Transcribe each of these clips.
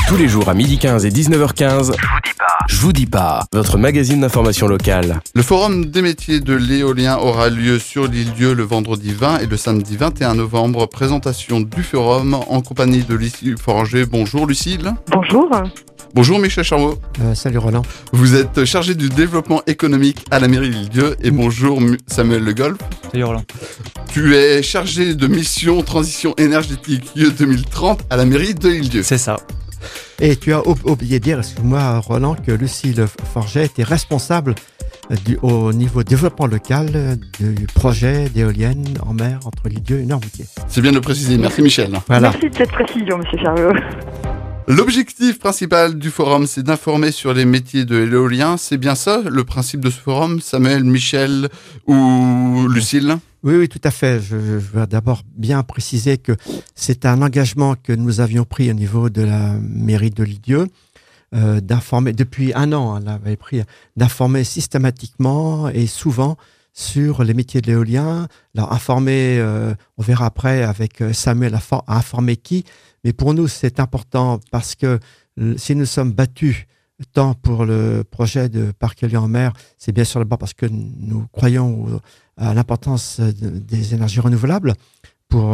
Tous les jours à 12h15 et 19h15, Je vous dis pas, votre magazine d'information locale. Le forum des métiers de l'éolien aura lieu sur l'île Dieu le vendredi 20 et le samedi 21 novembre. Présentation du forum en compagnie de Lucille Forger. Bonjour Lucille. Bonjour. Bonjour Michel Charlot. Salut Roland. Vous êtes chargé du développement économique à la mairie de l'île Dieu. Et bonjour Samuel Le Golf. Salut Roland. Tu es chargé de mission transition énergétique UE 2030 à la mairie de l'île Dieu. C'est ça. Et tu as oublié de dire, excuse-moi Roland, que Lucille Forget était responsable au niveau développement local du projet d'éoliennes en mer entre l'île Dieu et Noirmoutier. C'est bien de le préciser. Merci Michel. Voilà. Merci de cette précision, monsieur Charlot. L'objectif principal du forum, c'est d'informer sur les métiers de l'éolien. C'est bien ça, le principe de ce forum, Samuel, Michel ou Lucille ? Oui, tout à fait. Je veux d'abord bien préciser que c'est un engagement que nous avions pris au niveau de la mairie de l'île Dieu, d'informer, depuis un an, on avait pris, d'informer systématiquement et souvent sur les métiers de l'éolien. Alors, informer, on verra après avec Samuel, informer qui. Mais pour nous, c'est important parce que si nous sommes battus tant pour le projet de parc éolien en mer, c'est bien sûr d'abord parce que nous croyons à l'importance des énergies renouvelables pour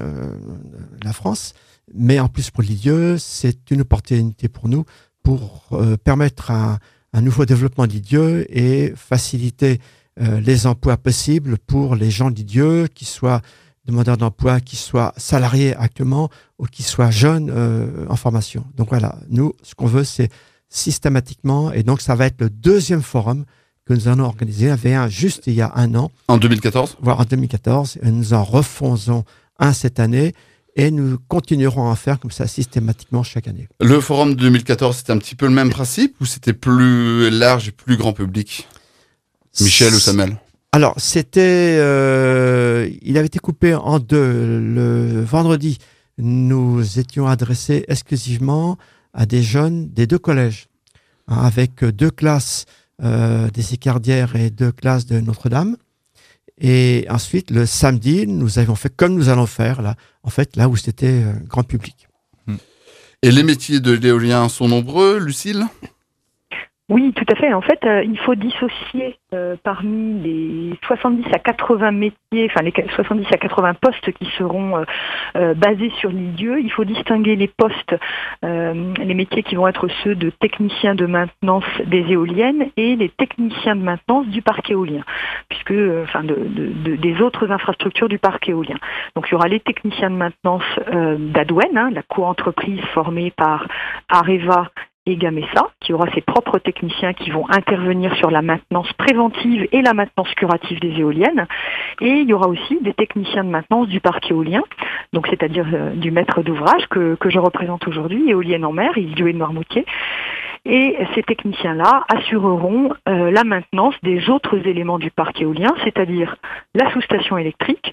la France, mais en plus pour l'île Dieu, c'est une opportunité pour nous pour permettre un nouveau développement de l'île Dieu et faciliter les emplois possibles pour les gens de l'île Dieu, qui soient demandeurs d'emploi, qui soient salariés actuellement ou qui soient jeunes en formation. Donc voilà, nous, ce qu'on veut, c'est systématiquement, et donc ça va être le deuxième forum que nous allons organiser. Il y avait un juste il y a un an. En 2014 ? Voire en 2014. Et nous en refaisons un cette année et nous continuerons à en faire comme ça systématiquement chaque année. Le forum de 2014, c'était un petit peu le même principe ou c'était plus large et plus grand public ? Michel ou Samuel ? Alors, c'était... il avait été coupé en deux. Le vendredi, nous étions adressés exclusivement à des jeunes des deux collèges, avec deux classes des Écardières et deux classes de Notre-Dame. Et ensuite, le samedi, nous avions fait comme nous allons faire, là, en fait, là où c'était grand public. Et les métiers de l'éolien sont nombreux, Lucille ? Oui, tout à fait. En fait, il faut dissocier parmi les 70 à 80 métiers, enfin les 70 à 80 postes qui seront basés sur l'île Dieu. Il faut distinguer les postes, les métiers qui vont être ceux de techniciens de maintenance des éoliennes et les techniciens de maintenance du parc éolien, puisque, des autres infrastructures du parc éolien. Donc, il y aura les techniciens de maintenance d'Adwen, la co-entreprise formée par Areva et Gamesa, qui aura ses propres techniciens qui vont intervenir sur la maintenance préventive et la maintenance curative des éoliennes. Et il y aura aussi des techniciens de maintenance du parc éolien, donc c'est-à-dire du maître d'ouvrage que je représente aujourd'hui, éolienne en mer, île Dieu et Noirmoutier. Et ces techniciens-là assureront la maintenance des autres éléments du parc éolien, c'est-à-dire la sous-station électrique,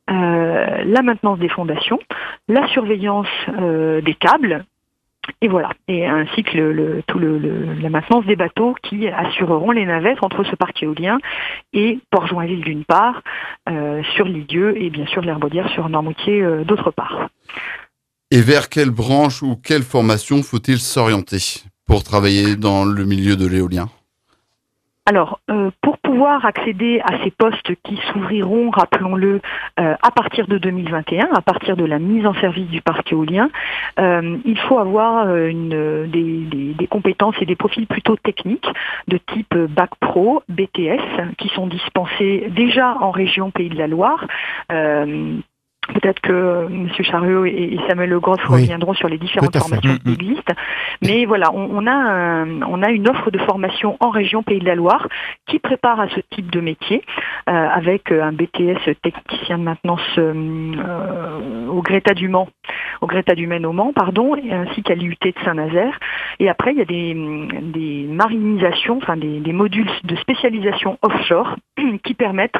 la maintenance des fondations, la surveillance des câbles, et voilà, et ainsi que la maintenance des bateaux qui assureront les navettes entre ce parc éolien et Port-Joinville d'une part, sur l'île Dieu et bien sûr l'Herbaudière sur Noirmoutier d'autre part. Et vers quelle branche ou quelle formation faut-il s'orienter pour travailler dans le milieu de l'éolien ? Alors, pour pouvoir accéder à ces postes qui s'ouvriront, rappelons-le, à partir de 2021, à partir de la mise en service du parc éolien, il faut avoir des compétences et des profils plutôt techniques de type Bac Pro, BTS, qui sont dispensés déjà en région Pays de la Loire. Peut-être que M. Charriot et Samuel Le Groff reviendront sur les différentes formations qui existent. Mais voilà, on a une offre de formation en région Pays de la Loire qui prépare à ce type de métier, avec un BTS technicien de maintenance au Greta du Maine au Mans, ainsi qu'à l'IUT de Saint-Nazaire. Et après, il y a des marinisations, enfin des modules de spécialisation offshore qui permettent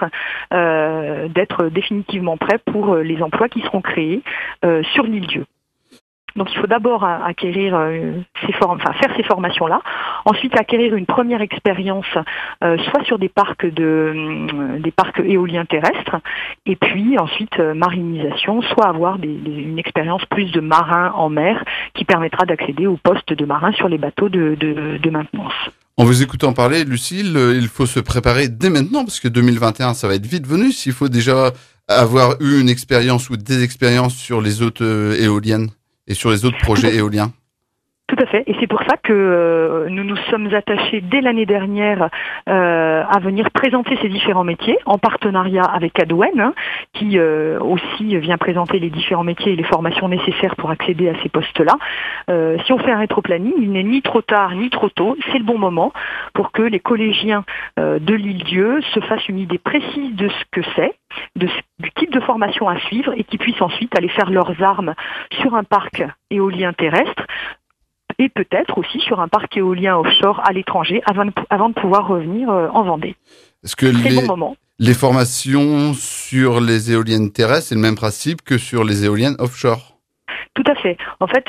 d'être définitivement prêts pour les emplois qui seront créés sur l'île Dieu. Donc il faut d'abord acquérir faire ces formations-là, ensuite acquérir une première expérience, soit sur des parcs éoliens terrestres, et puis ensuite marinisation, soit avoir une expérience plus de marin en mer qui permettra d'accéder au poste de marin sur les bateaux de maintenance. En vous écoutant parler, Lucille, il faut se préparer dès maintenant, parce que 2021, ça va être vite venu, s'il faut déjà avoir eu une expérience ou des expériences sur les autres éoliennes et sur les autres projets éoliens. Tout à fait, et c'est pour ça que nous nous sommes attachés dès l'année dernière à venir présenter ces différents métiers en partenariat avec Adwen, qui aussi vient présenter les différents métiers et les formations nécessaires pour accéder à ces postes-là. Si on fait un rétroplanning, il n'est ni trop tard ni trop tôt, c'est le bon moment pour que les collégiens de l'Île-Dieu se fassent une idée précise de ce que c'est, du type de formation à suivre et qui puissent ensuite aller faire leurs armes sur un parc éolien terrestre et peut-être aussi sur un parc éolien offshore à l'étranger avant de pouvoir revenir en Vendée. Est-ce que c'est le bon moment. Les formations sur les éoliennes terrestres, c'est le même principe que sur les éoliennes offshore? Tout à fait. En fait,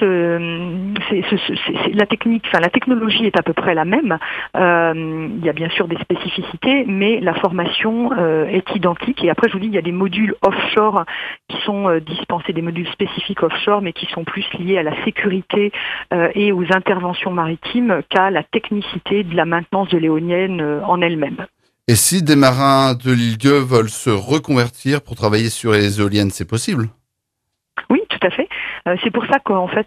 la technologie est à peu près la même. Il y a bien sûr des spécificités, mais la formation est identique. Et après, je vous dis, il y a des modules offshore qui sont dispensés, des modules spécifiques offshore, mais qui sont plus liés à la sécurité et aux interventions maritimes qu'à la technicité de la maintenance de l'éolienne en elle-même. Et si des marins de l'Île-Dieu veulent se reconvertir pour travailler sur les éoliennes, c'est possible? Oui, tout à fait. C'est pour ça qu'en fait,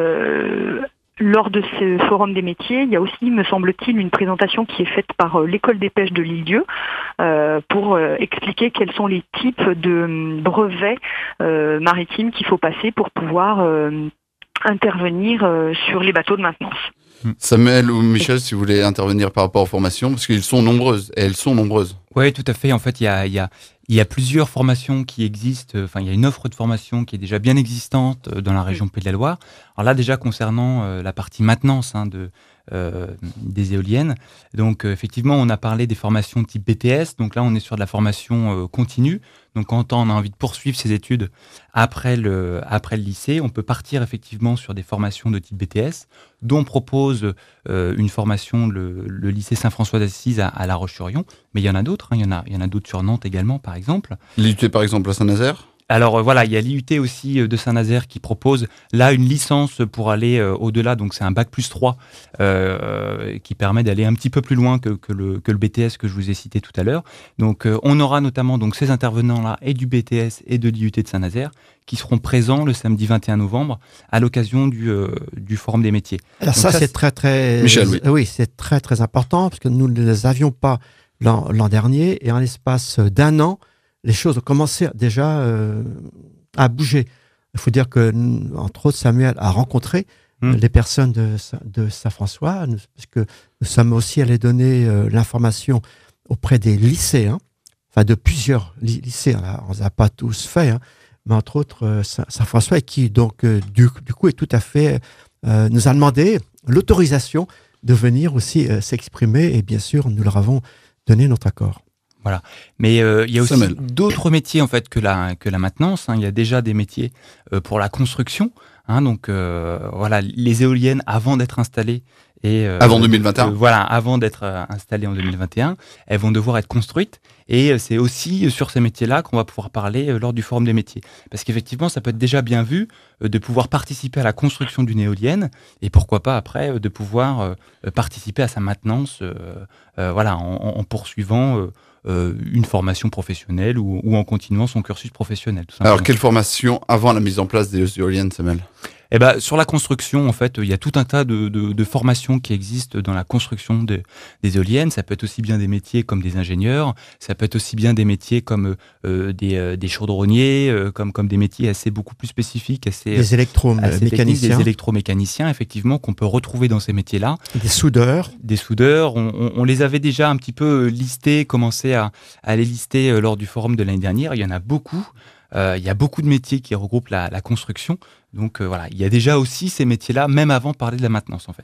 lors de ce forum des métiers, il y a aussi, me semble-t-il, une présentation qui est faite par l'école des pêches de l'Île-Dieu pour expliquer quels sont les types de brevets maritimes qu'il faut passer pour pouvoir intervenir sur les bateaux de maintenance. Samuel ou Michel, si vous voulez intervenir par rapport aux formations, parce qu'elles sont nombreuses, et elles sont nombreuses. Oui, tout à fait. En fait, il y a plusieurs formations qui existent. Enfin, il y a une offre de formation qui est déjà bien existante dans la région Pays de la Loire. Alors là, déjà concernant la partie maintenance des éoliennes. Donc, effectivement, on a parlé des formations type BTS. Donc là, on est sur de la formation continue. Donc, quand on a envie de poursuivre ses études après le lycée, on peut partir effectivement sur des formations de type BTS, dont propose une formation le lycée Saint-François d'Assise à La Roche-sur-Yon. Mais il y en a d'autres. Il y en a d'autres sur Nantes également, par exemple. L'IUT, par exemple, à Saint-Nazaire? Alors voilà, il y a l'IUT aussi de Saint-Nazaire qui propose là une licence pour aller au-delà, donc c'est un bac plus 3 qui permet d'aller un petit peu plus loin que le BTS que je vous ai cité tout à l'heure. Donc on aura notamment donc ces intervenants-là et du BTS et de l'IUT de Saint-Nazaire qui seront présents le samedi 21 novembre à l'occasion du Forum des métiers. Alors donc ça c'est très... Michel, oui, c'est très très important parce que nous ne les avions pas l'an dernier et en l'espace d'un an, les choses ont commencé déjà à bouger. Il faut dire que, entre autres, Samuel a rencontré les personnes de Saint-François, parce que nous sommes aussi allés donner l'information auprès des lycéens, enfin de plusieurs lycées. On ne les a pas tous faits, mais entre autres Saint-François, qui donc du coup est tout à fait nous a demandé l'autorisation de venir aussi s'exprimer, et bien sûr, nous leur avons donné notre accord. Voilà. Mais il y a aussi d'autres métiers en fait que la maintenance. Il y a déjà des métiers pour la construction. Donc voilà, les éoliennes avant d'être installées et avant 2021. Avant d'être installées en 2021, elles vont devoir être construites. Et c'est aussi sur ces métiers-là qu'on va pouvoir parler lors du Forum des métiers. parce qu'effectivement, ça peut être déjà bien vu de pouvoir participer à la construction d'une éolienne et pourquoi pas après de pouvoir participer à sa maintenance, en poursuivant une formation professionnelle ou en continuant son cursus professionnel. Tout simplement. Alors, quelle formation avant la mise en place des éoliennes, Samuel? Sur la construction, en fait, il y a tout un tas de formations qui existent dans la construction des éoliennes. Ça peut être aussi bien des métiers comme des ingénieurs, ça peut être aussi bien des métiers comme des chaudronniers, comme des métiers beaucoup plus spécifiques, des électromécaniciens. Des électromécaniciens, effectivement, qu'on peut retrouver dans ces métiers-là. Des soudeurs. On les avait déjà un petit peu listés, commencé à les lister lors du forum de l'année dernière. Il y en a beaucoup. Il y a beaucoup de métiers qui regroupent la construction. Donc il y a déjà aussi ces métiers-là, même avant de parler de la maintenance en fait.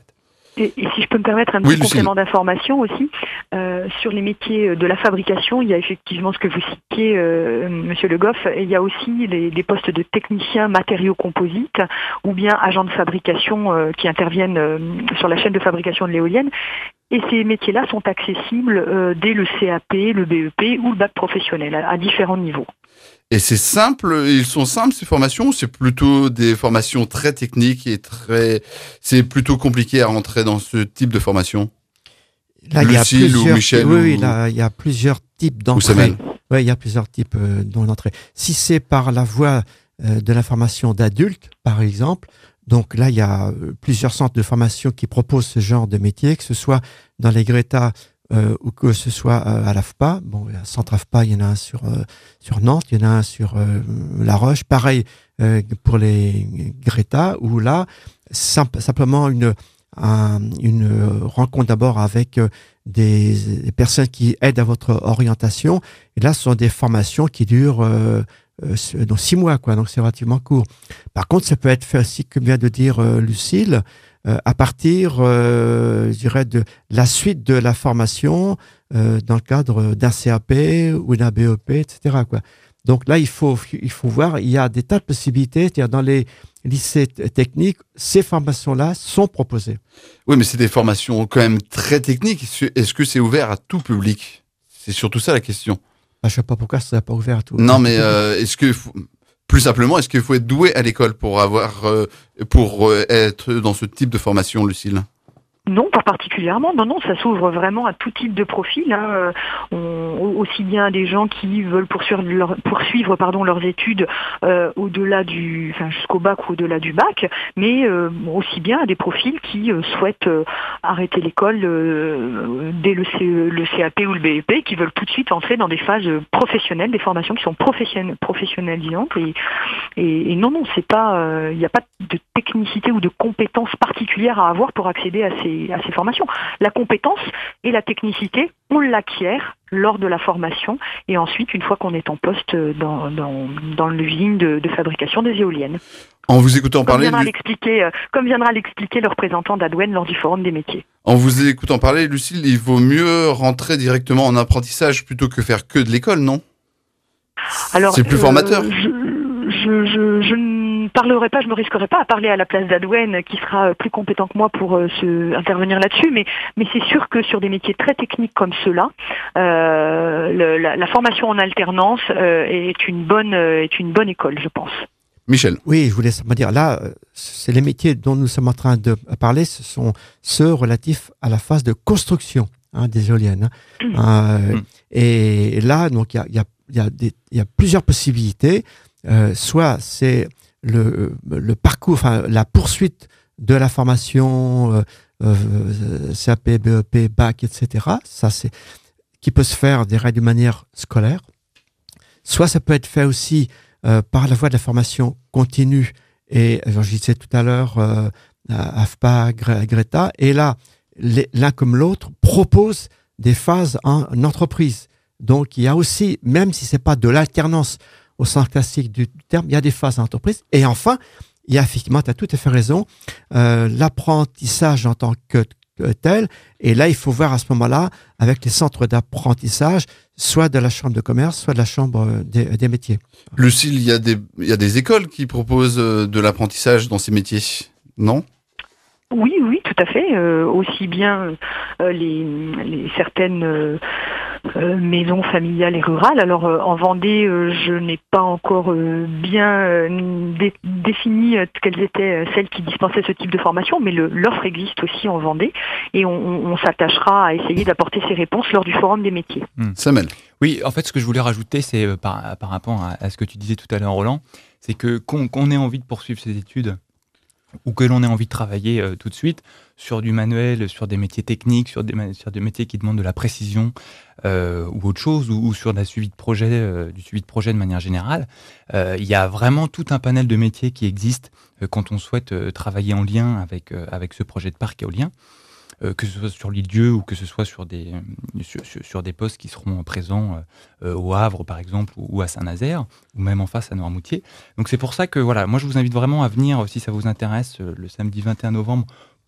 Et si je peux me permettre un petit complément d'information aussi, sur les métiers de la fabrication, il y a effectivement ce que vous citiez, Monsieur Le Goff, et il y a aussi des postes de techniciens matériaux composites ou bien agents de fabrication qui interviennent sur la chaîne de fabrication de l'éolienne. Et ces métiers-là sont accessibles dès le CAP, le BEP ou le bac professionnel à différents niveaux. Et c'est simple, ils sont simples ces formations, ou c'est plutôt des formations très techniques et c'est plutôt compliqué à rentrer dans ce type de formation? Là, Lucille ou Michel? Oui, là, il y a plusieurs types d'entrée. Oui, il y a plusieurs types d'entrée. Si c'est par la voie de la formation d'adultes, par exemple, donc là, il y a plusieurs centres de formation qui proposent ce genre de métier, que ce soit dans les Greta ou que ce soit à l'AFPA. Bon, à centre AFPA, il y en a un sur Nantes, il y en a un sur La Roche. Pareil pour les Greta, où là, simplement une rencontre d'abord avec des personnes qui aident à votre orientation. Et là, ce sont des formations qui durent dans 6 mois, quoi. Donc, c'est relativement court. Par contre, ça peut être fait aussi, comme vient de dire Lucille, à partir, je dirais, de la suite de la formation dans le cadre d'un CAP ou d'un BEP, etc., quoi. Donc là, il faut voir, il y a des tas de possibilités. C'est-à-dire, dans les lycées techniques, ces formations-là sont proposées. Oui, mais c'est des formations quand même très techniques. Est-ce que c'est ouvert à tout public? C'est surtout ça la question. Je ne sais pas pourquoi ça n'est pas ouvert à tout. Non, mais plus simplement, est-ce qu'il faut être doué à l'école pour être dans ce type de formation, Lucille? Non, pas particulièrement. Non, ça s'ouvre vraiment à tout type de profil. Hein. Aussi bien des gens qui veulent poursuivre leurs études au-delà jusqu'au bac ou au-delà du bac, mais aussi bien à des profils qui souhaitent arrêter l'école dès le CAP ou le BEP, qui veulent tout de suite entrer dans des phases professionnelles, des formations qui sont professionnalisantes. Et non, c'est pas, il n'y a pas de technicité ou de compétences particulières à avoir pour accéder à ces formations. La compétence et la technicité, on l'acquiert lors de la formation et ensuite, une fois qu'on est en poste dans l'usine de fabrication des éoliennes. En vous écoutant parler... Comme viendra l'expliquer le représentant d'Adwen lors du Forum des métiers. En vous écoutant parler, Lucille, il vaut mieux rentrer directement en apprentissage plutôt que faire que de l'école, non? Alors, c'est plus formateur. Je ne parlerai pas, je me risquerai pas à parler à la place d'Adwen, qui sera plus compétent que moi pour intervenir là-dessus, mais c'est sûr que sur des métiers très techniques comme ceux-là, la formation en alternance est une bonne école, je pense. Michel. Oui, je voulais simplement dire, là, c'est les métiers dont nous sommes en train de parler, ce sont ceux relatifs à la phase de construction des éoliennes. Et là, donc, il y a plusieurs possibilités. Soit c'est le parcours, enfin la poursuite de la formation CAP, BEP, BAC, etc. Ça c'est qui peut se faire de manière scolaire. Soit ça peut être fait aussi par la voie de la formation continue. Et je disais tout à l'heure, AFPA, Greta. Et là, l'un comme l'autre propose des phases en entreprise. Donc il y a aussi, même si c'est pas de l'alternance au sens classique du terme, il y a des phases d'entreprise. Et enfin, il y a effectivement, tu as tout à fait raison, l'apprentissage en tant que tel. Et là, il faut voir à ce moment-là, avec les centres d'apprentissage, soit de la chambre de commerce, soit de la chambre des métiers. Lucille, il y a des écoles qui proposent de l'apprentissage dans ces métiers, non ? Oui, tout à fait. Aussi bien les certaines maisons familiales et rurales. Alors en Vendée, je n'ai pas encore bien défini quelles étaient celles qui dispensaient ce type de formation, mais l'offre existe aussi en Vendée et on s'attachera à essayer d'apporter ces réponses lors du Forum des métiers. Samuel. Oui, en fait, ce que je voulais rajouter, c'est par rapport à ce que tu disais tout à l'heure, Roland, c'est que qu'on ait envie de poursuivre ses études ou que l'on ait envie de travailler tout de suite sur du manuel, sur des métiers techniques, sur des métiers qui demandent de la précision ou autre chose, ou sur du suivi de projet de manière générale, il y a vraiment tout un panel de métiers qui existent quand on souhaite travailler en lien avec ce projet de parc éolien, que ce soit sur l'île Dieu ou que ce soit sur des postes qui seront présents au Havre par exemple ou à Saint-Nazaire ou même en face à Noirmoutier. Donc c'est pour ça que voilà, moi je vous invite vraiment à venir si ça vous intéresse le samedi 21 novembre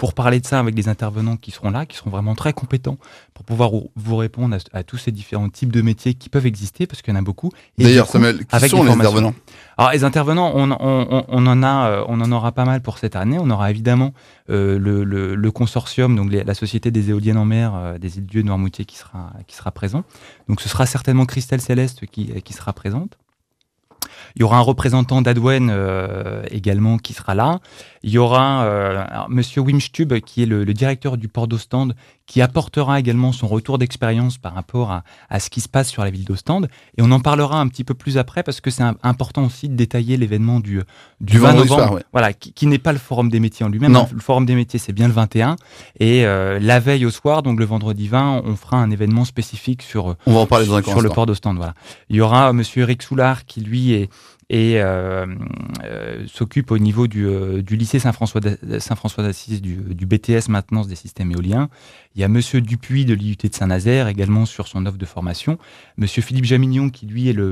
pour parler de ça avec des intervenants qui seront là, qui seront vraiment très compétents pour pouvoir vous répondre à tous ces différents types de métiers qui peuvent exister, parce qu'il y en a beaucoup. Et d'ailleurs, Samuel, qui sont les intervenants? Alors, les intervenants, on en aura pas mal pour cette année. On aura évidemment le consortium, donc la Société des éoliennes en mer des Îles-Dieu de Noirmoutier qui sera présent. Donc, ce sera certainement Christelle Céleste qui sera présente. Il y aura un représentant d'Adwen également qui sera là. Il y aura Monsieur Wim Stub, qui est le directeur du port d'Ostende, qui apportera également son retour d'expérience par rapport à ce qui se passe sur la ville d'Ostende. Et on en parlera un petit peu plus après, parce que c'est important aussi de détailler l'événement du 20 novembre, soir, ouais. Voilà, qui n'est pas le Forum des métiers en lui-même. Non. Le Forum des métiers, c'est bien le 21. Et la veille au soir, donc le vendredi 20, on fera un événement spécifique sur le port d'Ostende. Voilà. Il y aura Monsieur Eric Soulard, qui lui s'occupe au niveau du lycée Saint-François d'Assise du BTS maintenance des systèmes éoliens. Il y a Monsieur Dupuis de l'IUT de Saint-Nazaire également sur son offre de formation. Monsieur Philippe Jamignon qui lui est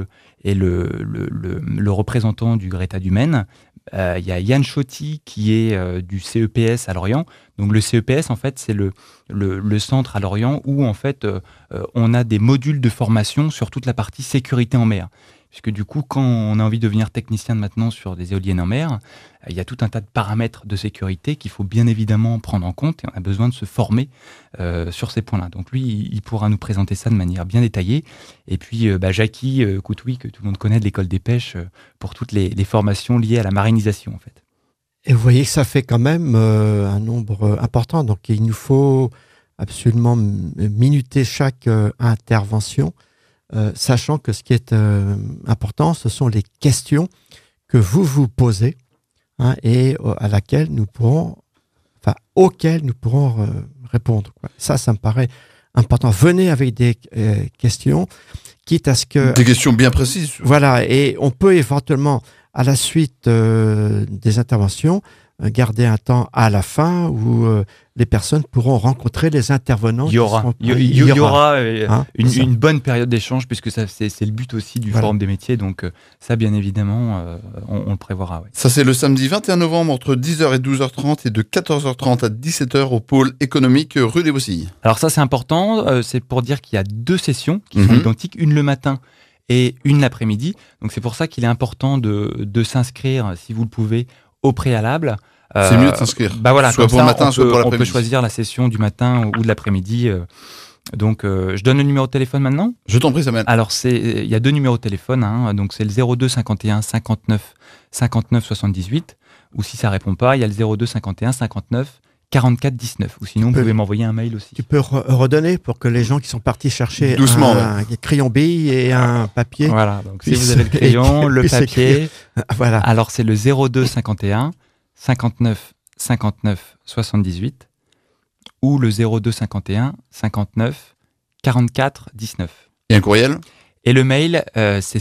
le représentant du Greta du Maine. Il y a Yann Chotti qui est du CEPS à Lorient. Donc le CEPS en fait c'est le centre à Lorient où en fait on a des modules de formation sur toute la partie sécurité en mer. Puisque du coup, quand on a envie de devenir technicien de maintenance sur des éoliennes en mer, il y a tout un tas de paramètres de sécurité qu'il faut bien évidemment prendre en compte, et on a besoin de se former sur ces points-là. Donc lui, il pourra nous présenter ça de manière bien détaillée. Et puis Jackie Coutoui, que tout le monde connaît de l'école des pêches, pour toutes les formations liées à la marinisation en fait. Et vous voyez que ça fait quand même un nombre important. Donc il nous faut absolument minuter chaque intervention. Sachant que ce qui est important, ce sont les questions que vous posez et auxquelles nous pourrons répondre. Quoi. Ça me paraît important. Venez avec des questions, quitte à ce que... Des questions bien précises. Voilà, et on peut éventuellement, à la suite des interventions, garder un temps à la fin où les personnes pourront rencontrer les intervenants. Il y aura une bonne période d'échange, puisque ça, c'est le but aussi du Forum des métiers. Donc ça, bien évidemment, on le prévoira. Ouais. Ça, c'est le samedi 21 novembre entre 10h et 12h30 et de 14h30 à 17h au pôle économique rue des Bossilles. Alors ça, c'est important. C'est pour dire qu'il y a 2 sessions qui sont identiques, une le matin et une l'après-midi. Donc c'est pour ça qu'il est important de s'inscrire, si vous le pouvez, au préalable. C'est mieux de s'inscrire. Voilà, soit pour le matin, soit pour l'après-midi. On peut choisir la session du matin ou de l'après-midi. Donc, je donne le numéro de téléphone maintenant. Je t'en prie, Samuel. Alors, il y a 2 numéros de téléphone. Donc, c'est le 02 51 59 59 78. Ou si ça répond pas, il y a le 02 51 59 44 19. Ou sinon, vous pouvez m'envoyer un mail aussi. Tu peux redonner pour que les gens qui sont partis chercher un crayon bille et un papier. Voilà. Donc, si vous avez le crayon, le papier. Voilà. Alors, c'est le 02 51 59 59 78 ou le 02 51 59 44 19. Et un courriel? Et le mail, c'est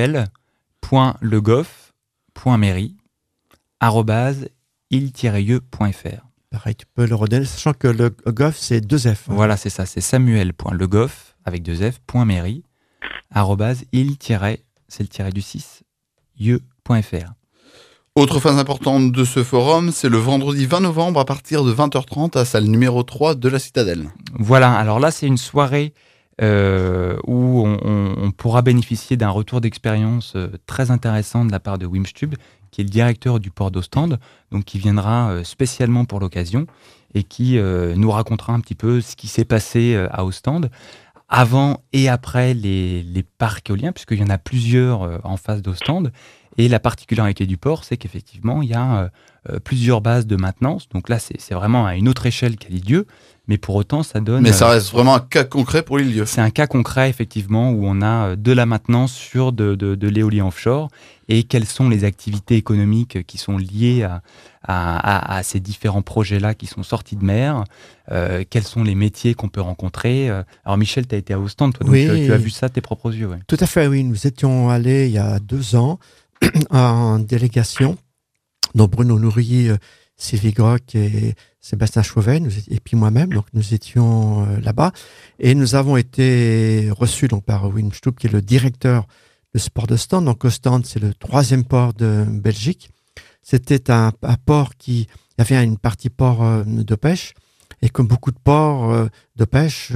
samuel.legoff.mairie@il-ieux.fr. Pareil, tu peux le redonner, sachant que le goff, c'est 2 F. Voilà, c'est ça, c'est samuel.legoff avec 2 F, .mairie, c'est le tiret du 6, ieux.fr. Autre phase importante de ce forum, c'est le vendredi 20 novembre à partir de 20h30 à salle numéro 3 de la Citadelle. Voilà, alors là, c'est une soirée où on pourra bénéficier d'un retour d'expérience très intéressant de la part de Wim Stub, qui est le directeur du port d'Ostende, donc qui viendra spécialement pour l'occasion et qui nous racontera un petit peu ce qui s'est passé à Ostende avant et après les parcs éoliens, puisqu'il y en a plusieurs en face d'Ostende. Et la particularité du port, c'est qu'effectivement, il y a plusieurs bases de maintenance. Donc là, c'est vraiment à une autre échelle qu'à l'Île-Dieu. Mais pour autant, ça donne... Mais ça reste vraiment un cas concret pour l'Île-Dieu. C'est un cas concret, effectivement, où on a de la maintenance sur de l'éolien offshore. Et quelles sont les activités économiques qui sont liées à ces différents projets-là qui sont sortis de mer. Quels sont les métiers qu'on peut rencontrer. Alors Michel, tu as été à Ostende, toi, donc oui. Tu as vu ça de tes propres yeux. Ouais. Tout à fait, oui. Nous étions allés il y a 2 ans en délégation. Donc Bruno Nourrier, Sylvie Groc et Sébastien Chauvet, et puis moi-même. Donc nous étions là-bas. Et nous avons été reçus donc, par Wim Stub, qui est le directeur de ce port d'Ostende. Donc Ostende, c'est le 3e port de Belgique. C'était un port qui y avait une partie port de pêche. Et comme beaucoup de ports de pêche,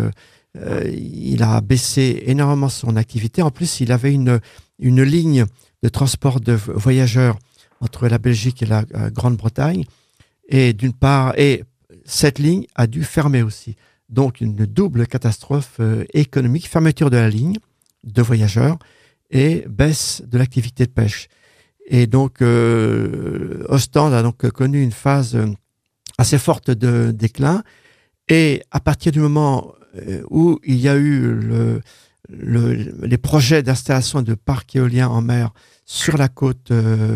il a baissé énormément son activité. En plus, il avait une ligne de transport de voyageurs entre la Belgique et la Grande-Bretagne. Et d'une part, et cette ligne a dû fermer aussi. Donc, une double catastrophe économique, fermeture de la ligne de voyageurs et baisse de l'activité de pêche. Et donc, Ostende a donc connu une phase assez forte de déclin. Et à partir du moment où il y a eu les projets d'installation de parcs éoliens en mer sur la côte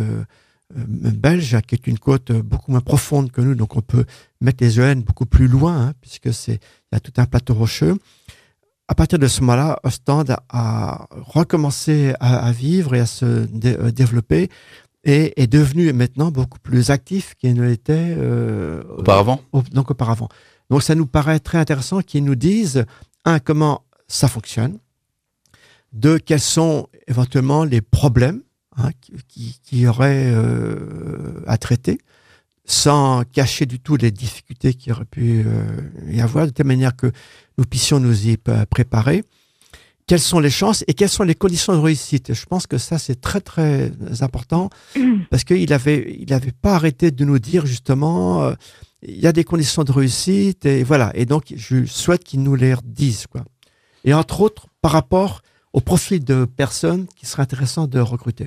belge, qui est une côte beaucoup moins profonde que nous, donc on peut mettre les éoliennes beaucoup plus loin, puisque il y a tout un plateau rocheux. À partir de ce moment-là, Ostende a recommencé à vivre et à se développer et est devenu maintenant beaucoup plus actif qu'il ne l'était auparavant. Auparavant. Donc ça nous paraît très intéressant qu'ils nous disent, comment ça fonctionne, quels sont éventuellement les problèmes qui y aurait à traiter, sans cacher du tout les difficultés qu'il aurait pu y avoir, de telle manière que nous puissions nous y préparer. Quelles sont les chances et quelles sont les conditions de réussite? Je pense que ça, c'est très, très important parce qu'il avait pas arrêté de nous dire justement, il y a des conditions de réussite et voilà. Et donc, je souhaite qu'il nous les disent, quoi. Et entre autres, par rapport au profil de personnes qui seraient intéressantes de recruter.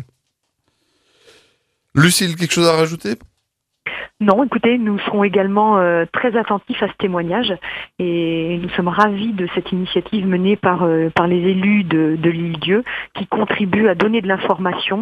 Lucille, quelque chose à rajouter? Non, écoutez, nous serons également très attentifs à ce témoignage et nous sommes ravis de cette initiative menée par les élus de l'île-Dieu qui contribuent à donner de l'information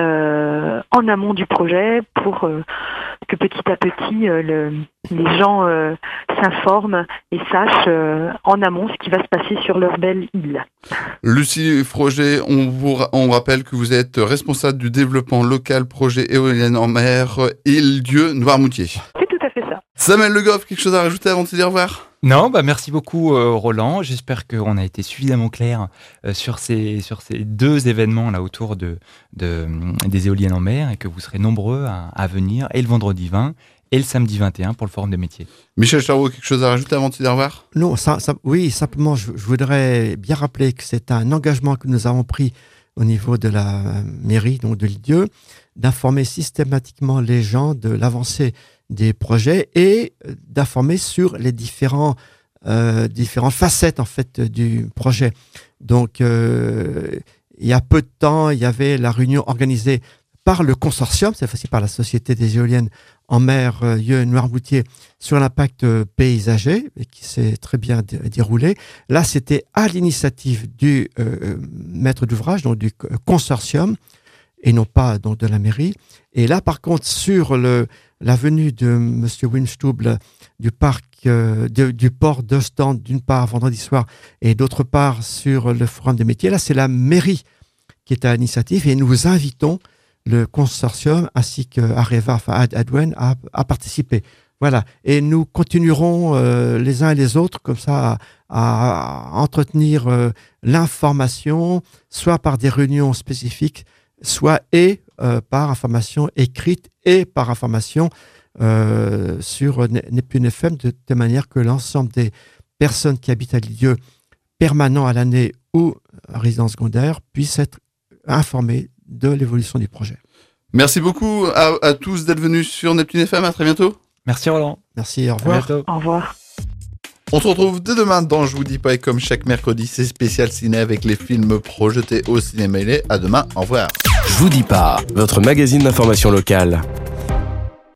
en amont du projet pour que petit à petit les gens s'informent et sachent en amont ce qui va se passer sur leur belle île. Lucie Froger, on rappelle que vous êtes responsable du développement local projet éolienne en mer Île-Dieu Noirmoutier. C'est tout à fait ça. Samuel Le Goff, quelque chose à rajouter avant de se dire au revoir? Non, merci beaucoup Roland. J'espère qu'on a été suffisamment clair sur ces deux événements là autour des éoliennes en mer et que vous serez nombreux à venir et le vendredi 20 et le samedi 21 pour le forum de métiers. Michel Charot, quelque chose à rajouter avant de se dire au revoir? Non, oui, simplement je voudrais bien rappeler que c'est un engagement que nous avons pris au niveau de la mairie, donc de l'île-Dieu, d'informer systématiquement les gens de l'avancée des projets et d'informer sur les différentes facettes en fait du projet. Donc, il y a peu de temps, il y avait la réunion organisée par le consortium, cette fois-ci par la Société des éoliennes en mer Noirmoutier, sur l'impact paysager, et qui s'est très bien déroulé. Là, c'était à l'initiative du maître d'ouvrage, donc du consortium, et non pas donc de la mairie. Et là, par contre, sur la venue de M. Winstubble du parc du port d'Ostende, d'une part vendredi soir, et d'autre part sur le forum des métiers, là, c'est la mairie qui est à l'initiative, et nous invitons le consortium ainsi que Areva, Adwen à participer. Voilà. Et nous continuerons les uns et les autres comme ça à entretenir l'information, soit par des réunions spécifiques, soit par information écrite et par information sur Neptune FM, de telle manière que l'ensemble des personnes qui habitent à l'île-Dieu, permanents à l'année ou résidents secondaires, puissent être informées de l'évolution du projet. Merci beaucoup à tous d'être venus sur Neptune FM. À très bientôt. Merci Roland. Merci, au revoir. À bientôt. Au revoir. On se retrouve dès demain dans Je vous dis pas, et comme chaque mercredi, c'est spécial ciné avec les films projetés au cinéma. À demain, au revoir. Je vous dis pas, votre magazine d'information locale.